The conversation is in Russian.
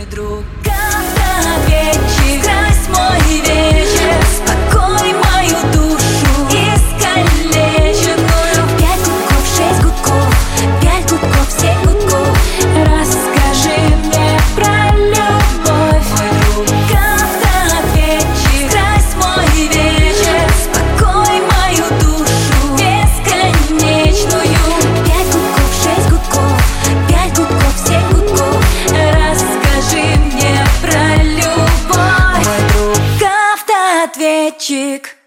друг автоответчик, скрась мой вечер, успокой мою душу, искалечит. 5 гудков, 6 гудков, 5 гудков, 7 гудков. Расскажи мне про любовь, мой друг автоответчик, скрась мой вечер, успокой мою душу бесконечную. 5 гудков, 6 гудков, 5 гудков, 7 гудков. Расскажи мне про любовь, мой друг автоответчик.